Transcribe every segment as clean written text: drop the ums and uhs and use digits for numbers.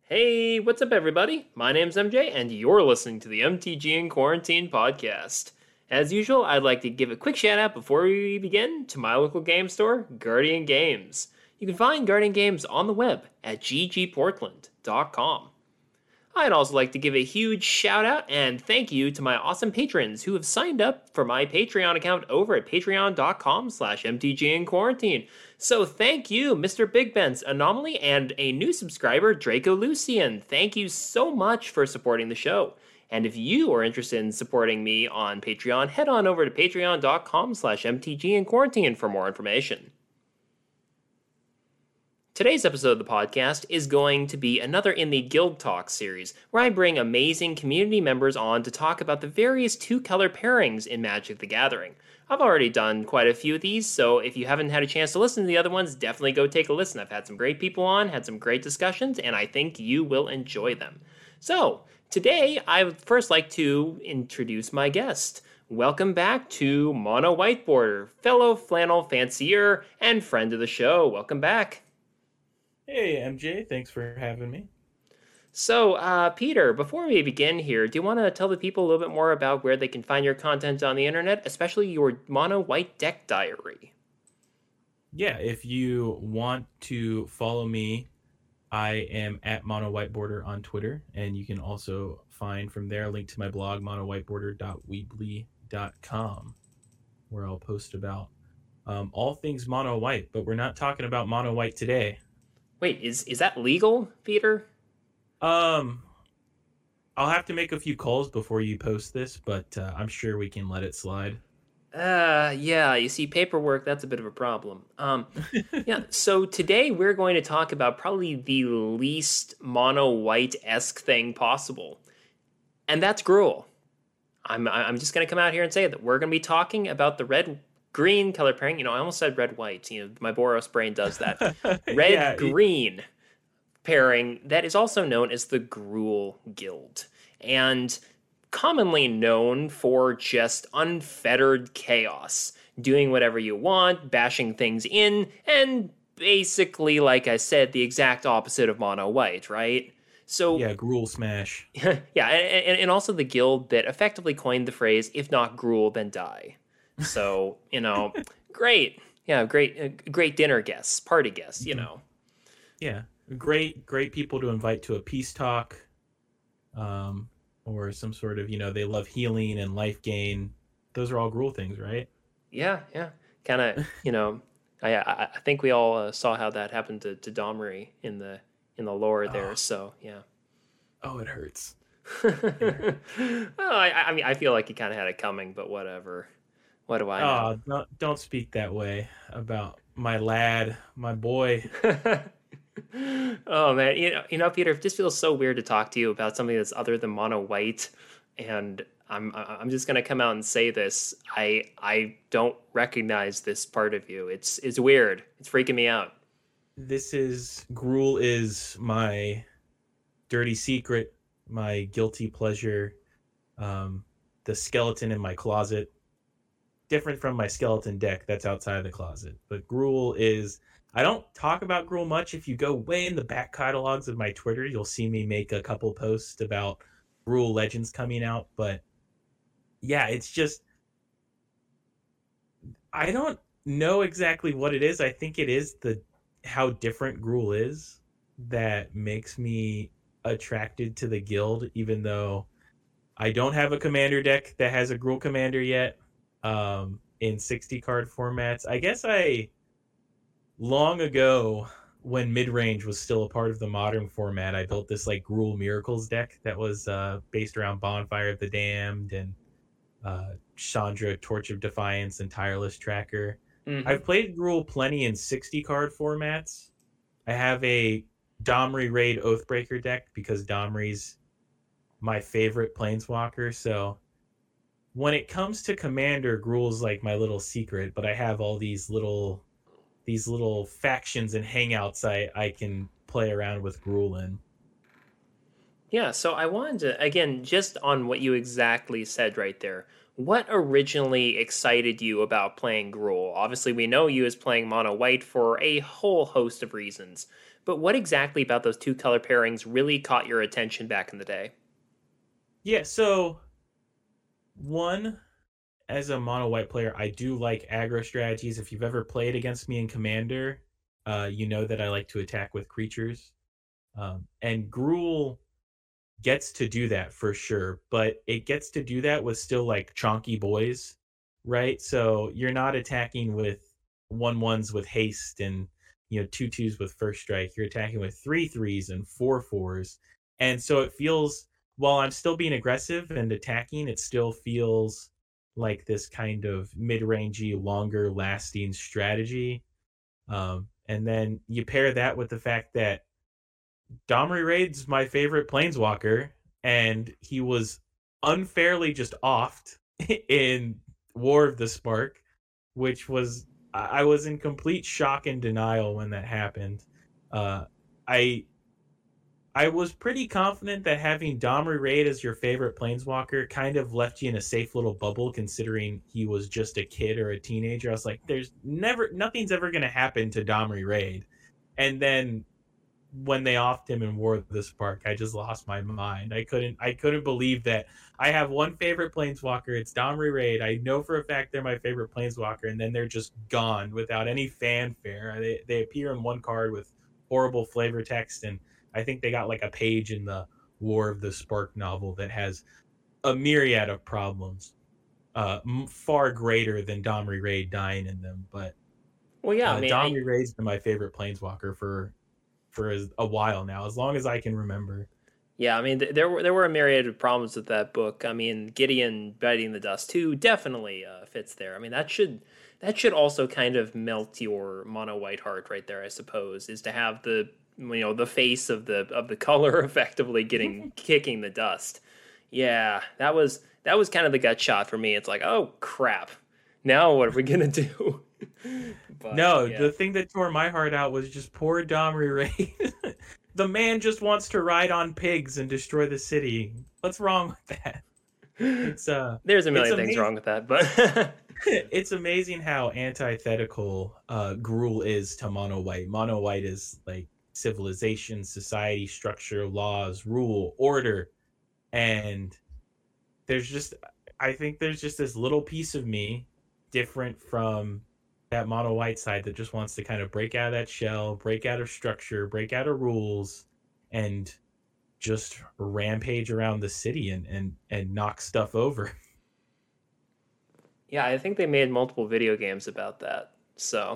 Hey, what's up, everybody? My name's MJ, and you're listening to the MTG in Quarantine podcast. As usual, I'd like to give a quick shout out before we begin to my local game store, Guardian Games. You can find Guardian Games on the web at ggportland.com. I'd also like to give a huge shout out and thank you to my awesome patrons who have signed up for my Patreon account over at patreon.com/mtginquarantine. So thank you, Mr. Big Ben's Anomaly, and a new subscriber, Draco Lucian. Thank you so much for supporting the show. And if you are interested in supporting me on Patreon, head on over to patreon.com/mtginquarantine for more information. Today's episode of the podcast is going to be another in the Guild Talk series, where I bring amazing community members on to talk about the various two-color pairings in Magic the Gathering. I've already done quite a few of these, so if you haven't had a chance to listen to the other ones, definitely go take a listen. I've had some great people on, had some great discussions, and I think you will enjoy them. So, today I would first like to introduce my guest. Welcome back to Mono Whiteboarder, fellow flannel fancier and friend of the show. Welcome back. Hey, MJ, thanks for having me. So, Peter, before we begin here, do you want to tell the people a little bit more about where they can find your content on the internet, especially your Mono White Deck Diary? Yeah, if you want to follow me, I am at Mono Whiteboarder on Twitter, and you can also find from there a link to my blog, monowhiteboarder.weebly.com, where I'll post about all things mono white, but we're not talking about mono white today. Wait, is that legal, Peter? I'll have to make a few calls before you post this, but I'm sure we can let it slide. Yeah, you see, paperwork, that's a bit of a problem. Yeah, so today we're going to talk about probably the least mono white-esque thing possible, and that's Gruul. I'm just going to come out here and say that we're going to be talking about the red-green color pairing. You know, I almost said red-white. You know, my Boros brain does that. Red-green pairing that is also known as the Gruul Guild, and commonly known for just unfettered chaos, doing whatever you want, bashing things in, and basically, like I said, the exact opposite of mono white, right? So yeah, Gruul smash. Yeah, and also the guild that effectively coined the phrase, if not Gruul, then die. So, you know, great. Yeah, great dinner guests, party guests, you know. Yeah, great people to invite to a peace talk, or some sort of, you know, they love healing and life gain. Those are all Gruul things, right? Yeah. Kind of, you know, I think we all saw how that happened to Domri in the lore there. So yeah. Oh, it hurts. Well, I mean, I feel like he kind of had it coming, but whatever. What do I know? Don't speak that way about my lad, my boy. Oh man, you know, Peter, it just feels so weird to talk to you about something that's other than mono white, and I'm just gonna come out and say this. I don't recognize this part of you. It's weird. It's freaking me out. Gruul is my dirty secret, my guilty pleasure, the skeleton in my closet. Different from my skeleton deck that's outside of the closet. But Gruul is... I don't talk about Gruul much. If you go way in the back catalogs of my Twitter, you'll see me make a couple posts about Gruul Legends coming out. But yeah, it's just... I don't know exactly what it is. I think it is how different Gruul is that makes me attracted to the guild, even though I don't have a commander deck that has a Gruul commander yet. In 60 card formats. I guess long ago, when mid-range was still a part of the modern format, I built this like Gruul Miracles deck that was based around Bonfire of the Damned and Chandra, Torch of Defiance, and Tireless Tracker. Mm-hmm. I've played Gruul plenty in 60 card formats. I have a Domri Raid Oathbreaker deck because Domri's my favorite planeswalker, so when it comes to Commander, Gruul's like my little secret, but I have all these little factions and hangouts I can play around with Gruul in. Yeah, so I wanted to, again, just on what you exactly said right there, what originally excited you about playing Gruul? Obviously, we know you as playing Mono White for a whole host of reasons, but what exactly about those two color pairings really caught your attention back in the day? Yeah, so one, as a mono white player, I do like aggro strategies. If you've ever played against me in Commander, you know that I like to attack with creatures. And Gruul gets to do that for sure, but it gets to do that with still like chonky boys, right? So you're not attacking with 1/1s with haste and 2/2s with first strike. You're attacking with 3/3s and 4/4s, and so it feels, while I'm still being aggressive and attacking, it still feels like this kind of mid-rangey, longer lasting strategy. And then you pair that with the fact that Domri Raid's my favorite planeswalker, and he was unfairly just offed in War of the Spark, which was, I was in complete shock and denial when that happened. Uh, I I was pretty confident that having Domri Raid as your favorite planeswalker kind of left you in a safe little bubble, considering he was just a kid or a teenager. I was like, nothing's ever going to happen to Domri Raid. And then when they offed him in War of the Spark, I just lost my mind. I couldn't believe that I have one favorite planeswalker. It's Domri Raid. I know for a fact they're my favorite planeswalker, and then they're just gone without any fanfare. They appear in one card with horrible flavor text, and I think they got like a page in the War of the Spark novel that has a myriad of problems, far greater than Domri Raid dying in them. But Well, yeah, I mean, Domri Raid's been my favorite planeswalker for a while now, as long as I can remember. yeah, I mean, there were a myriad of problems with that book. I mean, Gideon biting the dust too definitely fits there. I mean, that should also kind of melt your mono white heart right there, I suppose, is to have the face of the color effectively getting kicking the dust. Yeah, that was kind of the gut shot for me. It's like, oh crap, now what are we gonna do? But No, yeah. the thing that tore my heart out was just poor Domri Raid. The man just wants to ride on pigs and destroy the city. What's wrong with that? It's There's a it's million things amazing. wrong with that, but It's amazing how antithetical Gruul is to Mono White. Mono White is like civilization, society, structure, laws, rule, order, and there's just, I think there's just this little piece of me different from that Mono White side that just wants to kind of break out of that shell, break out of structure, break out of rules, and just rampage around the city and knock stuff over. yeah, I think they made multiple video games about that. So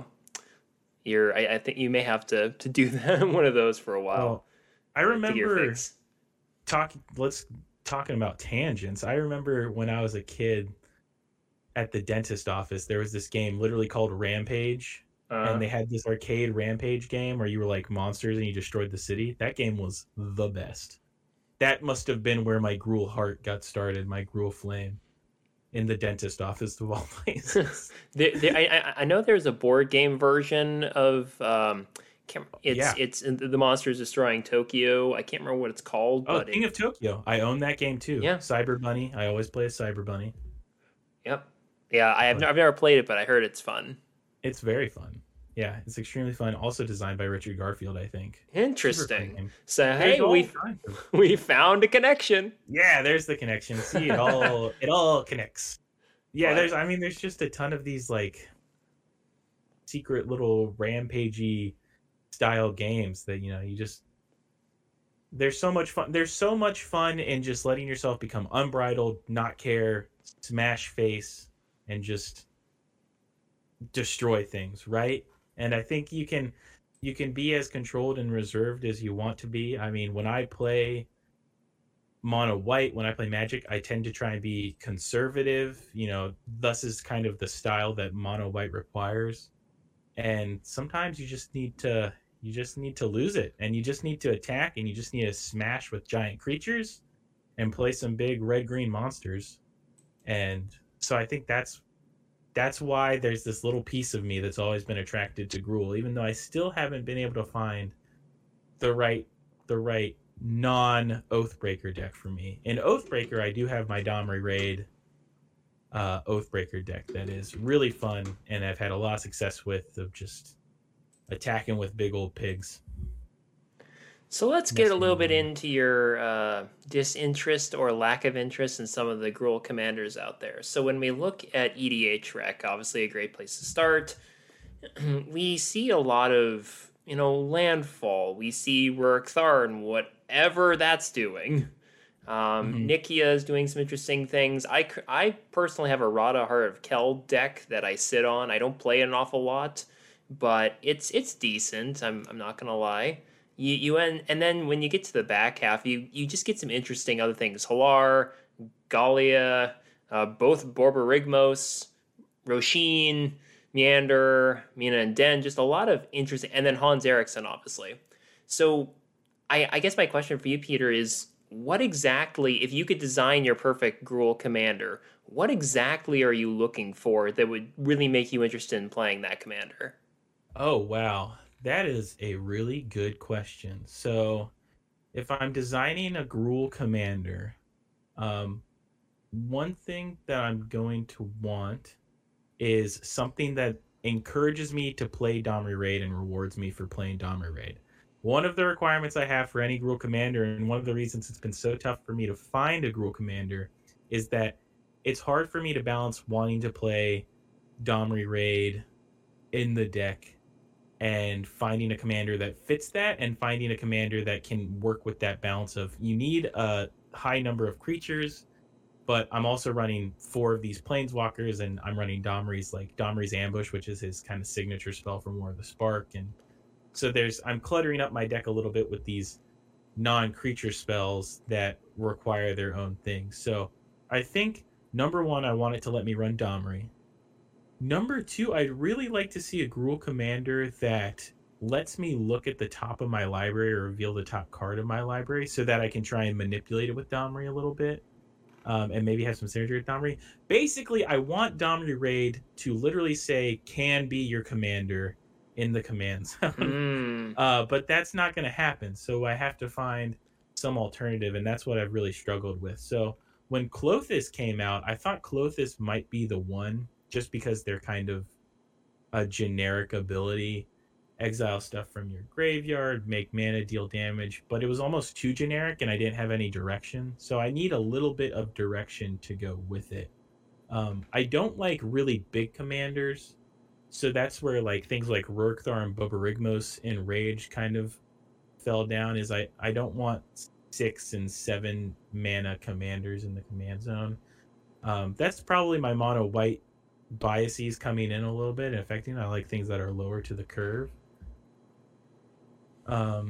I think you may have to do that one of those for a while Well, I to get your remember fix. let's talking about tangents. I remember when I was a kid at the dentist office, there was this game literally called Rampage, Uh, and they had this arcade Rampage game where you were like monsters and you destroyed the city. That game was the best. That must have been where my Gruul heart got started, my Gruul flame, in the dentist office of all places. I know there's a board game version of it's Yeah. it's the monsters destroying Tokyo. I can't remember what it's called, Oh, but King of Tokyo. I own that game too. yeah, Cyber Bunny. I always play a Cyber Bunny, yep, yeah. but I've never played it, but I heard it's fun. it's very fun. Yeah, it's extremely fun. Also designed by Richard Garfield, I think. Super fun Interesting. game. So There's hey, all we kinds of, we found a connection. yeah, there's the connection. See, it all connects. Yeah, But there's just a ton of these like secret little rampagey style games that you just, there's so much fun. There's so much fun in just letting yourself become unbridled, not care, smash face, and just destroy things, right? And I think you can be as controlled and reserved as you want to be. I mean, when I play mono white, when I play Magic, I tend to try and be conservative. Thus is kind of the style that mono white requires. And sometimes you just need to lose it, and you just need to attack, and you just need to smash with giant creatures and play some big red green monsters. And so I think that's why there's this little piece of me that's always been attracted to Gruul, even though I still haven't been able to find the right non-Oathbreaker deck for me. In Oathbreaker, I do have my Domri Raid Oathbreaker deck that is really fun, and I've had a lot of success with, of just attacking with big old pigs. So let's get a Nesting little them bit in. into your disinterest or lack of interest in some of the Gruul commanders out there. So when we look at EDH Rec, obviously a great place to start. We see a lot of, landfall. We see Rurik Tharn, whatever that's doing. Mm-hmm. Nikia is doing some interesting things. I personally have a Rada Heart of Kel deck that I sit on. I don't play it an awful lot, but it's decent. I'm not gonna lie. And then when you get to the back half, you just get some interesting other things. Halar, Galia, both Borborygmos, Roshin, Meander, Mina and Den, just a lot of interesting, and then Hans Eriksson, obviously. So I guess my question for you, Peter, is what exactly, if you could design your perfect Gruul commander, what exactly are you looking for that would really make you interested in playing that commander? Oh, wow. That is a really good question. So, if I'm designing a Gruul commander, um, one thing that I'm going to want is something that encourages me to play Domri Raid and rewards me for playing Domri Raid. One of the requirements I have for any Gruul commander, and one of the reasons it's been so tough for me to find a Gruul commander, is that it's hard for me to balance wanting to play Domri Raid in the deck and finding a commander that fits that, and finding a commander that can work with that balance of, you need a high number of creatures, but I'm also running 4 of these planeswalkers, and I'm running Domri's Ambush, which is his kind of signature spell from War of the Spark. And so I'm cluttering up my deck a little bit with these non-creature spells that require their own things. So I think number one, I want it to let me run Domri. Number two, I'd really like to see a Gruul commander that lets me look at the top of my library or reveal the top card of my library, so that I can try and manipulate it with Domri a little bit, and maybe have some synergy with Domri. Basically, I want Domri Raid to literally say, can be your commander in the command zone. Hmm. But that's not going to happen. So I have to find some alternative, and that's what I've really struggled with. So when Klothys came out, I thought Klothys might be the one, just because they're kind of a generic ability. Exile stuff from your graveyard, make mana, deal damage, but it was almost too generic, and I didn't have any direction. So I need a little bit of direction to go with it. I don't like really big commanders, so that's where like things like Rurkthar and Borborygmos in Rage kind of fell down. Is I don't want 6 and 7 mana commanders in the command zone. That's probably my mono white biases coming in a little bit and affecting. I like things that are lower to the curve. Um,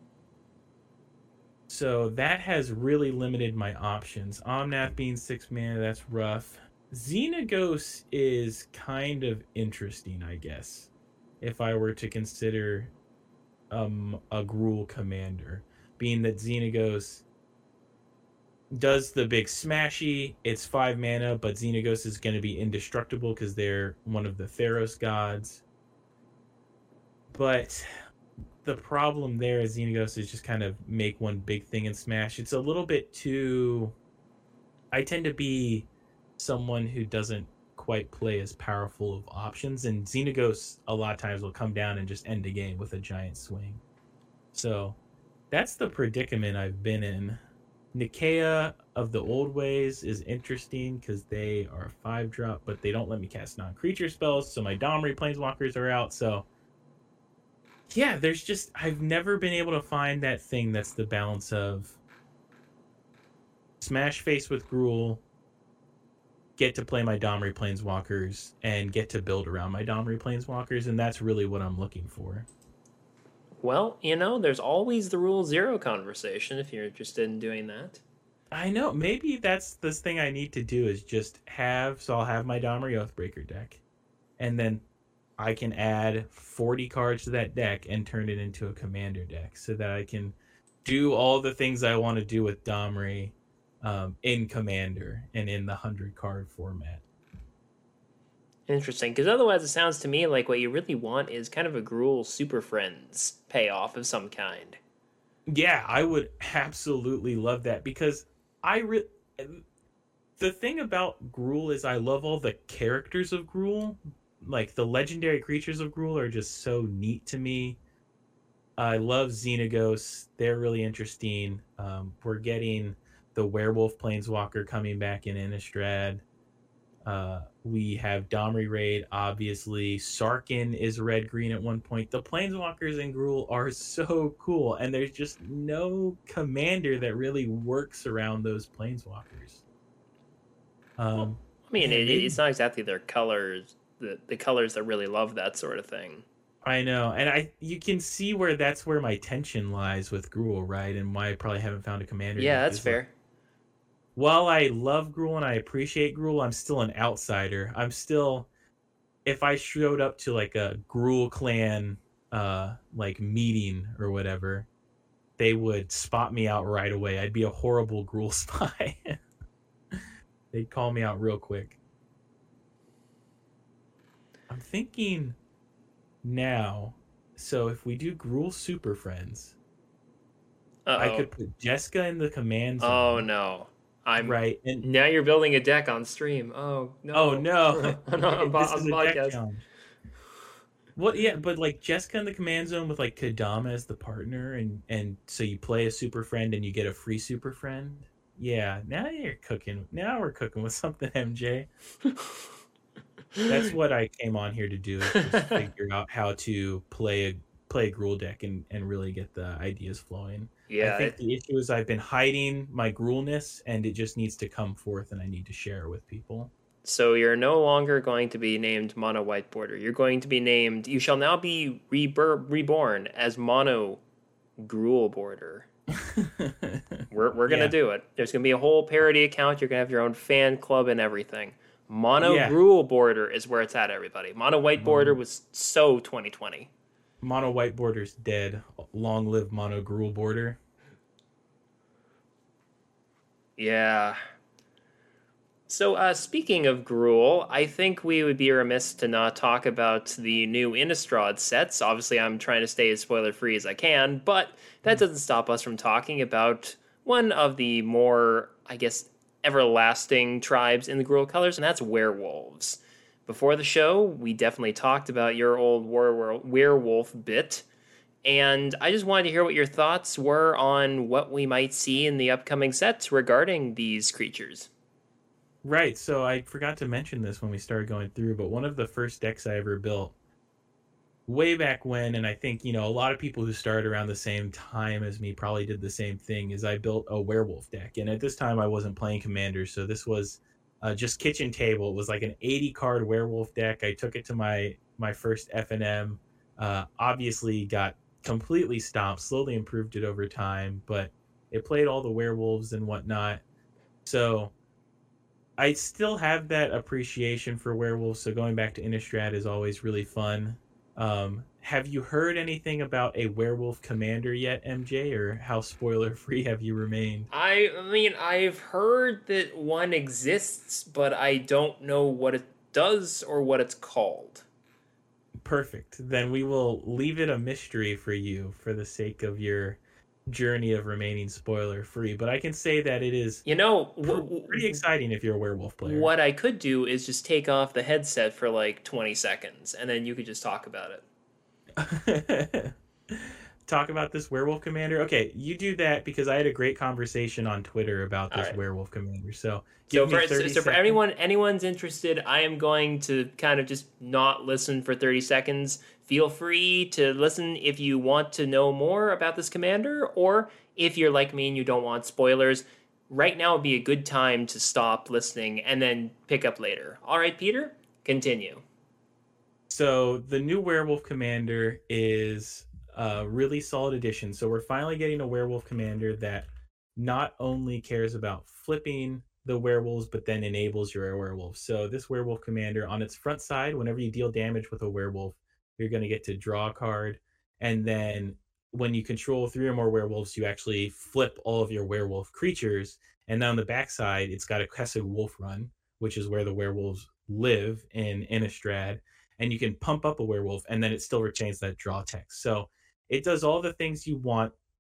so that has really limited my options. Omnath being 6 mana, that's rough. Xenagos is kind of interesting, I guess, if I were to consider a Gruul commander, being that Xenagos does the big smashy. It's 5 mana, but Xenagos is going to be indestructible because they're one of the Theros gods. But the problem there is Xenagos is just kind of make one big thing and smash. It's a little bit too... I tend to be someone who doesn't quite play as powerful of options, and Xenagos a lot of times will come down and just end a game with a giant swing. So that's the predicament I've been in. Nikea of the Old Ways is interesting because they are a 5-drop, but they don't let me cast non-creature spells, so my Domri Planeswalkers are out. So yeah, there's just, I've never been able to find that thing that's the balance of smash face with Gruul, get to play my Domri Planeswalkers, and get to build around my Domri Planeswalkers, and that's really what I'm looking for. Well, there's always the Rule Zero conversation if you're interested in doing that. I know, maybe that's the thing I need to do, is just I'll have my Domri Oathbreaker deck, and then I can add 40 cards to that deck and turn it into a commander deck, so that I can do all the things I want to do with Domri in Commander and in the 100-card format. Interesting, because otherwise it sounds to me like what you really want is kind of a Gruul Super Friends payoff of some kind. Yeah, I would absolutely love that because I re- the thing about Gruul is I love all the characters of Gruul. Like the legendary creatures of Gruul are just so neat to me. I love Xenagos. They're really interesting. We're getting the werewolf planeswalker coming back in Innistrad. We have Domri Raid, obviously. Sarkin is red green at one point. The planeswalkers in Gruul are so cool, and there's just no commander that really works around those planeswalkers. Well, I mean, Man, maybe it's not exactly their colors, the colors that really love that sort of thing. I know, and I you can see where that's where my tension lies with Gruul, right? And why I probably haven't found a commander Yeah, deck that's is like, fair. while I love Gruul and I appreciate Gruul, I'm still an outsider. I'm still, if I showed up to like a Gruul clan like meeting or whatever, they would spot me out right away. I'd be a horrible Gruul spy. They'd call me out real quick. I'm thinking now, so if we do Gruul Super Friends, I Uh-oh. could put Jessica in the command Oh zone, no. I'm right? And Now you're building a deck on stream. Oh oh no. no, on, on, this on is the a deck podcast. challenge. Well, yeah, but like Jessica in the command zone with like Kadama as the partner, and so you play a super friend and you get a free super friend. Yeah, now you're cooking. Now we're cooking with something, MJ. That's what I came on here to do, is just figure out how to play a Gruul deck and really get the ideas flowing. I Yeah. think the issue is I've been hiding my Gruulness, and it just needs to come forth, and I need to share it with people. So you're no longer going to be named Mono White Border. You're going to be named. You shall now be reborn as Mono Gruul Border. We're gonna Yeah, do it. There's gonna be a whole parody account. You're gonna have your own fan club and everything. Mono yeah. Gruul Border is where it's at, everybody. Mono White Border Mono, was so 2020. mono white border's dead. Long live mono Gruul border. Yeah. So, speaking of Gruul, I think we would be remiss to not talk about the new Innistrad sets. Obviously, I'm trying to stay as spoiler free as I can, but that doesn't stop us from talking about one of the more, I guess, everlasting tribes in the Gruul colors, and that's werewolves. Before the show, we definitely talked about your old werewolf bit, and I just wanted to hear what your thoughts were on what we might see in the upcoming sets regarding these creatures. Right. So I forgot to mention this when we started going through, but one of the first decks I ever built way back when, and I think, a lot of people who started around the same time as me probably did the same thing, is I built a werewolf deck. And at this time, I wasn't playing Commander, so this was just kitchen table. It was like an 80 card werewolf deck. I took it to my first FNM. Obviously, got completely stomped, slowly improved it over time, but it played all the werewolves and whatnot. So I still have that appreciation for werewolves, so going back to Innistrad is always really fun. Have you heard anything about a werewolf commander yet, MJ, or how spoiler free have you remained? I mean, I've heard that one exists, but I don't know what it does or what it's called. Perfect. Then we will leave it a mystery for you for the sake of your journey of remaining spoiler free. But I can say that it is You know, pretty exciting if you're a werewolf player. what I could do is just take off the headset for like 20 seconds, and then you could just talk about it. Talk about this werewolf commander. Okay, you do that because I had a great conversation on Twitter about All this right. werewolf commander. So So give me for 30 so for seconds. anyone's interested, I am going to kind of just not listen for 30 seconds. Feel free to listen if you want to know more about this commander, or if you're like me and you don't want spoilers. Right now would be a good time to stop listening and then pick up later. All right, Peter, continue. So the new werewolf commander is a really solid addition. So we're finally getting a werewolf commander that not only cares about flipping the werewolves, but then enables your werewolf. So this werewolf commander, on its front side, whenever you deal damage with a werewolf, you're going to get to draw a card. And then when you control three or more werewolves, you actually flip all of your werewolf creatures. And then on the backside, it's got a Kessig Wolf Run, which is where the werewolves live in Innistrad, and you can pump up a werewolf and then it still retains that draw text. So it does all the things you want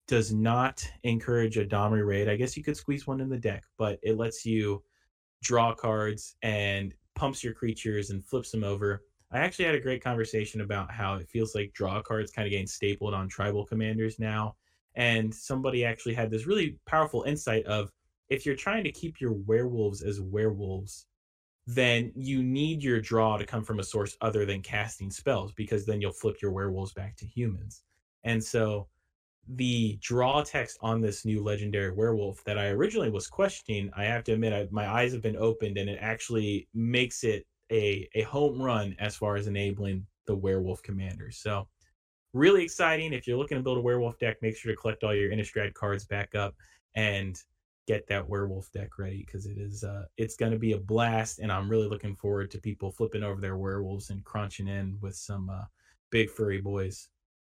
does not encourage a Domri raid. I guess you could squeeze one in the deck, but it lets you draw cards and pumps your creatures and flips them over. I actually had a great conversation about how it feels like draw cards kind of getting stapled on tribal commanders now. And somebody actually had this really powerful insight of, if you're trying to keep your werewolves as werewolves, then you need your draw to come from a source other than casting spells, because then you'll flip your werewolves back to humans. And so the draw text on this new legendary werewolf that I originally was questioning, I have to admit, my eyes have been opened, and it actually makes it a home run as far as enabling the werewolf commander. So really exciting. If you're looking to build a werewolf deck, make sure to collect all your Innistrad cards back up and get that werewolf deck ready, because it's going to be a blast, and I'm really looking forward to people flipping over their werewolves and crunching in with some big furry boys.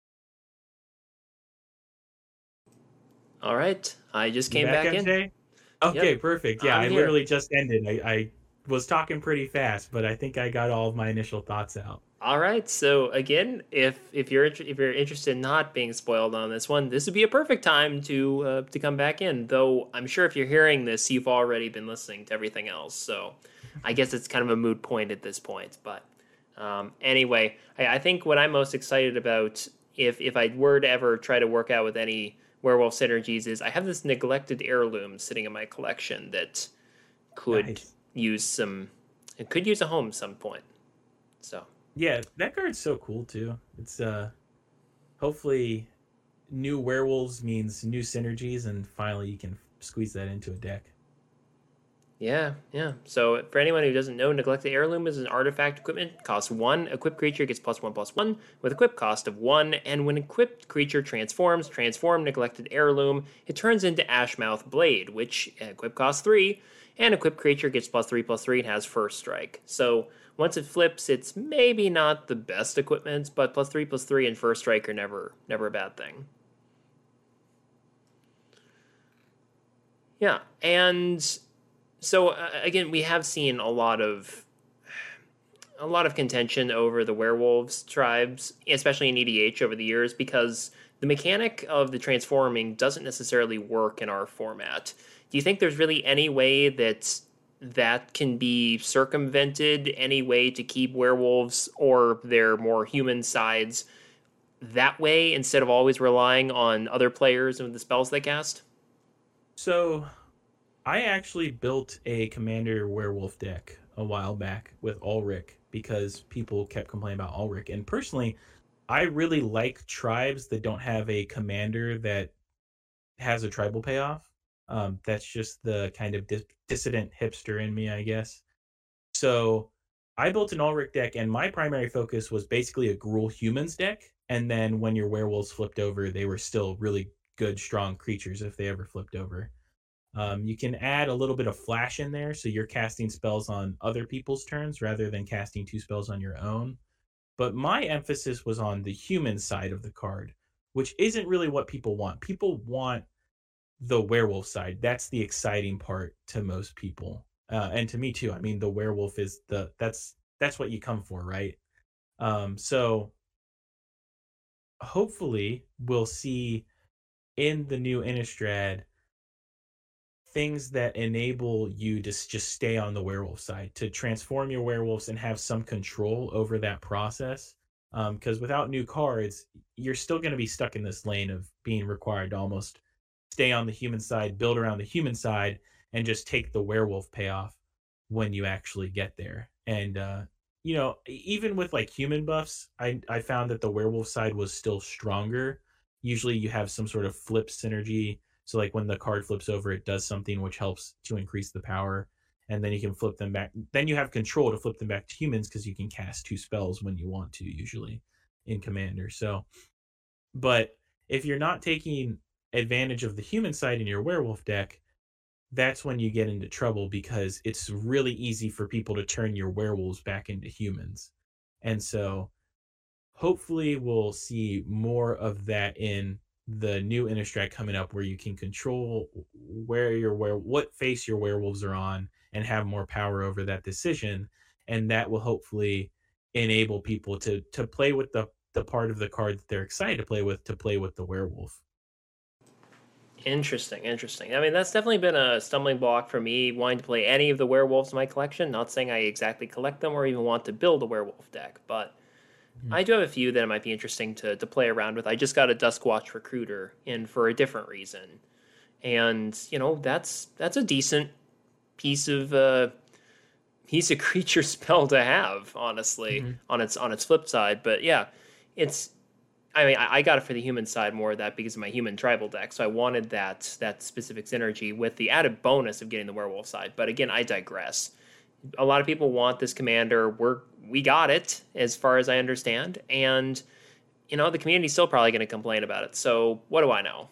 All right, I just You came back, back in. MJ? Okay, Yep, perfect. Yeah, I'm I here. literally just ended. I was talking pretty fast, but I think I got all of my initial thoughts out. All right. So again, if you're interested in not being spoiled on this one, this would be a perfect time to come back in. Though I'm sure if you're hearing this, you've already been listening to everything else. So I guess it's kind of a moot point at this point. But anyway, I think what I'm most excited about, if I were to ever try to work out with any werewolf synergies, is I have this neglected heirloom sitting in my collection that could Nice. use some. It could use a home some point. So. Yeah, that card's so cool too. It's hopefully new werewolves means new synergies, and finally you can squeeze that into a deck. Yeah, yeah. So for anyone who doesn't know, Neglected Heirloom is an artifact equipment. Costs 1. Equipped creature gets +1/+1 with equip cost of 1. And when equipped creature transform Neglected Heirloom, it turns into Ashmouth Blade, which equip costs 3. And equipped creature gets +3/+3 and has first strike. So once it flips, it's maybe not the best equipment, but +3/+3 and first strike are never a bad thing. Yeah, and so again, we have seen a lot of contention over the werewolves tribes, especially in EDH over the years, because the mechanic of the transforming doesn't necessarily work in our format. Do you think there's really any way that can be circumvented? Any way to keep werewolves or their more human sides that way instead of always relying on other players and the spells they cast? So I actually built a commander werewolf deck a while back with Ulrich, because people kept complaining about Ulrich. And personally, I really like tribes that don't have a commander that has a tribal payoff. That's just the kind of dissident hipster in me, I guess. So I built an Ulrich deck, and my primary focus was basically a Gruul humans deck. And then when your werewolves flipped over, they were still really good, strong creatures if they ever flipped over. You can add a little bit of flash in there, so you're casting spells on other people's turns rather than casting 2 spells on your own. But my emphasis was on the human side of the card, which isn't really what people want. People want the werewolf side. That's the exciting part to most people, and to me too. I mean, the werewolf is that's what you come for, right? So hopefully we'll see in the new Innistrad things that enable you to just stay on the werewolf side, to transform your werewolves and have some control over that process. Because without new cards, you're still going to be stuck in this lane of being required to almost stay on the human side, build around the human side, and just take the werewolf payoff when you actually get there. And even with like human buffs, I found that the werewolf side was still stronger. Usually, you have some sort of flip synergy, so like when the card flips over, it does something which helps to increase the power, and then you can flip them back. Then you have control to flip them back to humans, because you can cast 2 spells when you want to, usually in Commander. So, but if you're not taking advantage of the human side in your werewolf deck, that's when you get into trouble, because it's really easy for people to turn your werewolves back into humans. And so hopefully we'll see more of that in the new Innistrad coming up, where you can control what face your werewolves are on and have more power over that decision. And that will hopefully enable people to play with the part of the card that they're excited to play with the werewolf. Interesting, interesting. I mean, that's definitely been a stumbling block for me wanting to play any of the werewolves in my collection. Not saying I exactly collect them or even want to build a werewolf deck, but Mhm. I do have a few that might be interesting to play around with. I just got a Duskwatch Recruiter in for a different reason, and that's a decent piece of creature spell to have, honestly, Mhm. on its flip side. But yeah, it's I mean, I got it for the human side more of that because of my human tribal deck. So I wanted that specific synergy with the added bonus of getting the werewolf side. But again, I digress. A lot of people want this commander. We got it, as far as I understand, and the community's still probably going to complain about it. So what do I know?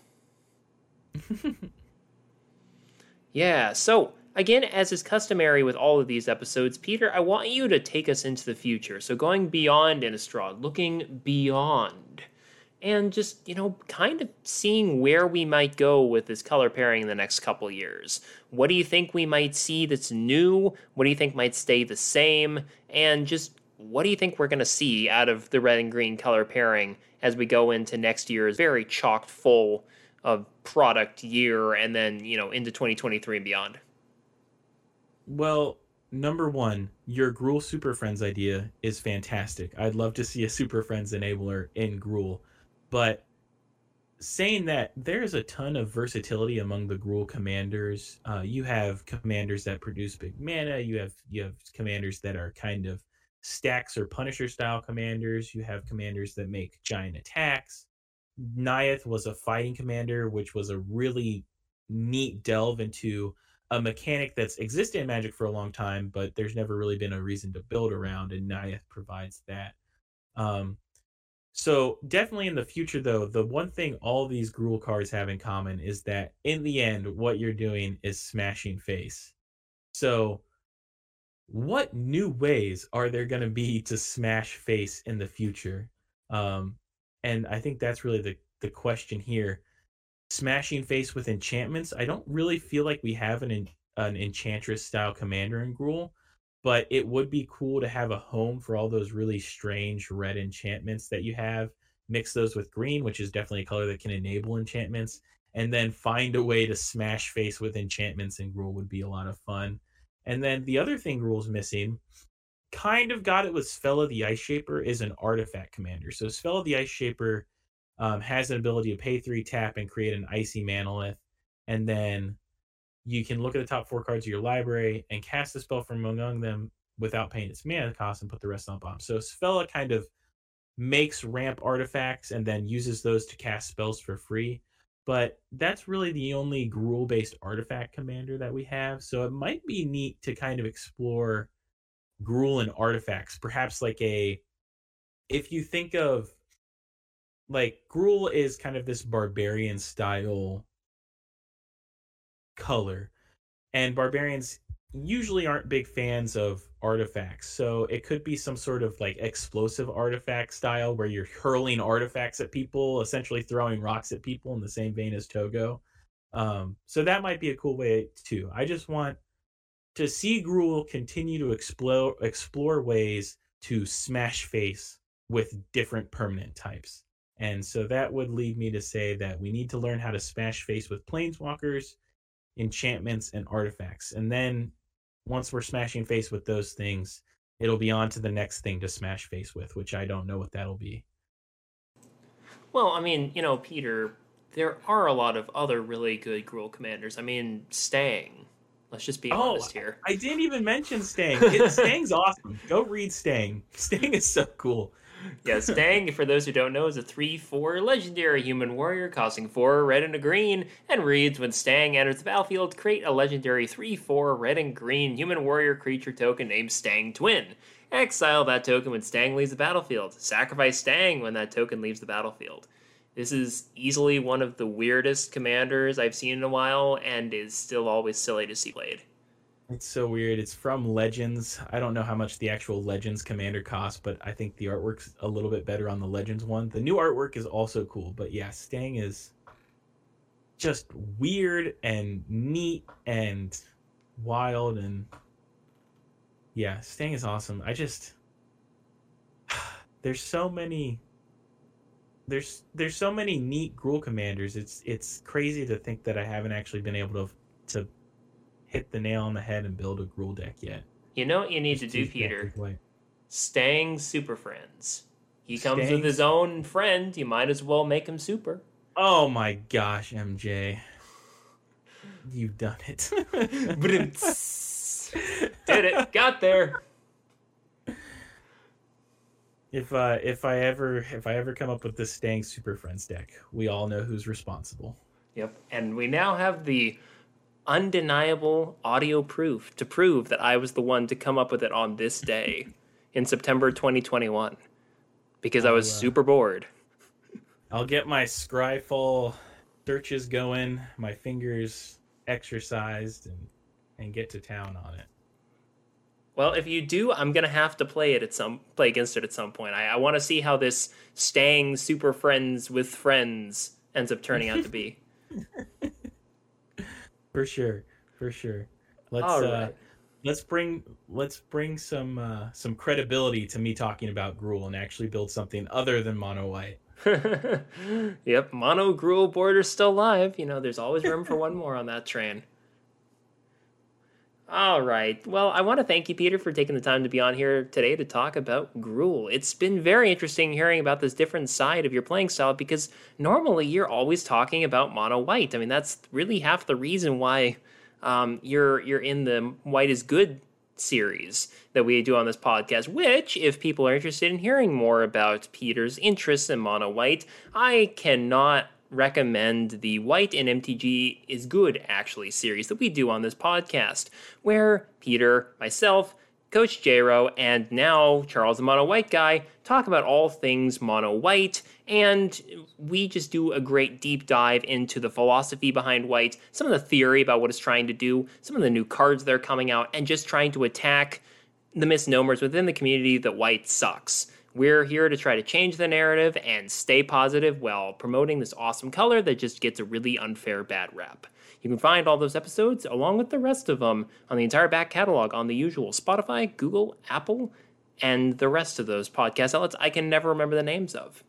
Yeah. So again, as is customary with all of these episodes, Peter, I want you to take us into the future. So going beyond Innistrad, looking beyond and just kind of seeing where we might go with this color pairing in the next couple years. What do you think we might see that's new? What do you think might stay the same? And just what do you think we're going to see out of the red and green color pairing as we go into next year's very chocked full of product year, and then into 2023 and beyond? Well, number one, your Gruul Super Friends idea is fantastic. I'd love to see a Super Friends enabler in Gruul. But saying that, there's a ton of versatility among the Gruul commanders. You have commanders that produce big mana. You have commanders that are kind of stacks or Punisher style commanders. You have commanders that make giant attacks. Naiath was a fighting commander, which was a really neat delve into a mechanic that's existed in Magic for a long time, but there's never really been a reason to build around, and Naiath provides that. Um, so definitely in the future, though, the one thing all these Gruul cards have in common is that in the end, what you're doing is smashing face. So what new ways are there going to be to smash face in the future? Um, and I think that's really the question here. Smashing face with enchantments. I don't really feel like we have an enchantress style commander in Gruul, but it would be cool to have a home for all those really strange red enchantments that you have. Mix those with green, which is definitely a color that can enable enchantments, and then find a way to smash face with enchantments in Gruul would be a lot of fun. And then the other thing Gruul's missing, kind of got it with Sfella the Ice Shaper, is an artifact commander. So Sfella the Ice Shaper has an ability to pay 3 tap and create an icy manolith, and then you can look at the top 4 cards of your library and cast a spell from among them without paying its mana cost and put the rest on bomb. So Sfella kind of makes ramp artifacts and then uses those to cast spells for free. But that's really the only Gruul based artifact commander that we have. So it might be neat to kind of explore Gruul and artifacts. Perhaps like if you think of like Gruul is kind of this barbarian style color, and barbarians usually aren't big fans of artifacts. So it could be some sort of like explosive artifact style where you're hurling artifacts at people, essentially throwing rocks at people in the same vein as Togo. So that might be a cool way too. I just want to see Gruul continue to explore ways to smash face with different permanent types. And so that would lead me to say that we need to learn how to smash face with planeswalkers, enchantments, and artifacts. And then once we're smashing face with those things, it'll be on to the next thing to smash face with, which I don't know what that'll be. Well, I mean, Peter, there are a lot of other really good Gruul commanders. I mean, Stang. Let's just be Oh, honest here. I didn't even mention Stang. Stang's awesome. Go read Stang. Stang is so cool. Yeah, Stang, for those who don't know, is a 3/4 legendary human warrior costing 4 red and a green, and reads when Stang enters the battlefield, create a legendary 3/4 red and green human warrior creature token named Stang Twin. Exile that token when Stang leaves the battlefield. Sacrifice Stang when that token leaves the battlefield. This is easily one of the weirdest commanders I've seen in a while, and is still always silly to see played. It's so weird. It's from Legends. I don't know how much the actual Legends commander costs, but I think the artwork's a little bit better on the Legends one. The new artwork is also cool, but yeah, Stang is just weird and neat and wild, and yeah, Stang is awesome. I just there's so many there's so many neat Gruul commanders. It's crazy to think that I haven't actually been able to hit the nail on the head and build a Gruul deck yet. You know what you need Just to do, two Peter? characters away. Stang Super Friends. He comes with Stangs? his own friend. You might as well make him super. Oh my gosh, MJ. You've done it. Did it. Got there. If I ever come up with this Stang Super Friends deck, we all know who's responsible. Yep. And we now have the undeniable audio proof to prove that I was the one to come up with it on this day in September 2021 because I was super bored. I'll get my Scryfall searches going, my fingers exercised, and get to town on it. Well, if you do, I'm gonna have to play against it at some point. I want to see how this Stang Super Friends with Friends ends up turning out to be. For sure. Let's bring some credibility to me talking about Gruul and actually build something other than mono white. Yep, mono Gruul border's still alive. You know, there's always room for one more on that train. All right. Well, I want to thank you, Peter, for taking the time to be on here today to talk about Gruul. It's been very interesting hearing about this different side of your playing style because normally you're always talking about mono white. I mean, that's really half the reason why you're in the White is Good series that we do on this podcast, which, if people are interested in hearing more about Peter's interests in mono white, I cannot recommend the White and MTG is Good actually series that we do on this podcast, where Peter, myself, Coach J-Ro, and now Charles the Mono White Guy talk about all things mono white, and we just do a great deep dive into the philosophy behind white, some of the theory about what it's trying to do, some of the new cards that are coming out, and just trying to attack the misnomers within the community that white sucks. We're here to try to change the narrative and stay positive while promoting this awesome color that just gets a really unfair bad rap. You can find all those episodes, along with the rest of them, on the entire back catalog on the usual Spotify, Google, Apple, and the rest of those podcast outlets I can never remember the names of.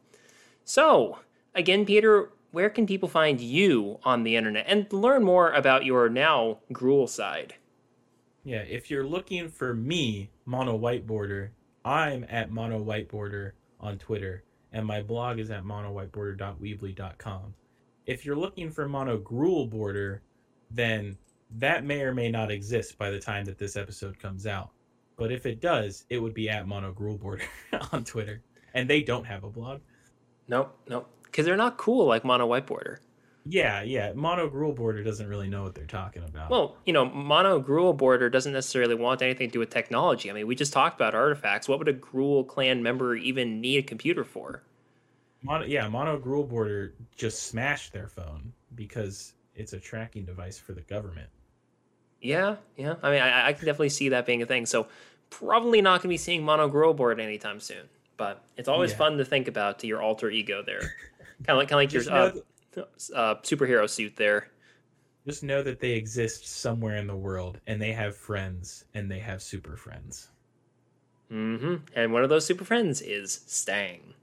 So, again, Peter, where can people find you on the internet and learn more about your now Gruul side? Yeah, if you're looking for me, Mono White Border, I'm at Mono White Border on Twitter, and my blog is at monowhiteborder.weebly.com. If you're looking for Mono Gruul Border, then that may or may not exist by the time that this episode comes out. But if it does, it would be at Mono Gruul Border on Twitter. And they don't have a blog. Nope. Because they're not cool like Mono White Border. Yeah. Mono Gruul Border doesn't really know what they're talking about. Well, Mono Gruul Border doesn't necessarily want anything to do with technology. I mean, we just talked about artifacts. What would a Gruul clan member even need a computer for? Mono Gruul Border just smashed their phone because it's a tracking device for the government. Yeah. I mean, I can definitely see that being a thing. So probably not going to be seeing Mono Gruul Border anytime soon. But it's always fun to think about to your alter ego there. kind of like your superhero suit there. Just know that they exist somewhere in the world, and they have friends, and they have super friends. Mm-hmm. And one of those super friends is Stang.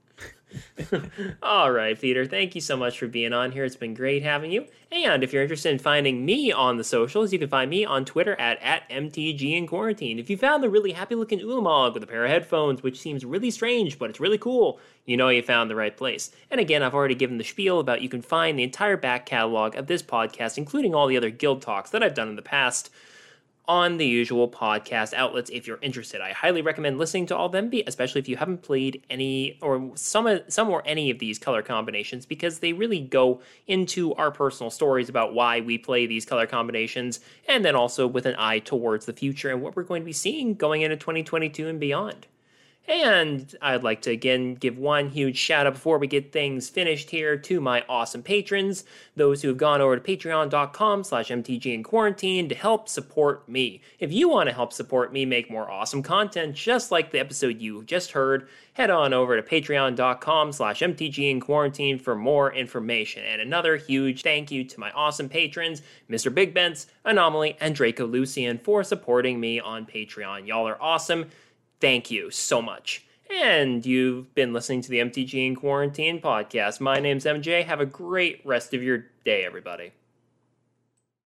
All right, Peter, thank you so much for being on here. It's been great having you. And if you're interested in finding me on the socials, you can find me on Twitter at MTG in Quarantine. If you found the really happy looking Ulamog with a pair of headphones, which seems really strange, but it's really cool, you know you found the right place. And again, I've already given the spiel about you can find the entire back catalog of this podcast, including all the other guild talks that I've done in the past, on the usual podcast outlets if you're interested. I highly recommend listening to all of them, especially if you haven't played any or some or any of these color combinations, because they really go into our personal stories about why we play these color combinations, and then also with an eye towards the future and what we're going to be seeing going into 2022 and beyond. And I'd like to again give one huge shout out before we get things finished here to my awesome patrons, those who have gone over to patreon.com/mtginquarantine to help support me. If you want to help support me make more awesome content, just like the episode you just heard, head on over to patreon.com/mtginquarantine for more information. And another huge thank you to my awesome patrons, Mr. Big Bents, Anomaly, and Draco Lucian for supporting me on Patreon. Y'all are awesome. Thank you so much. And you've been listening to the MTG in Quarantine podcast. My name's MJ. Have a great rest of your day, everybody.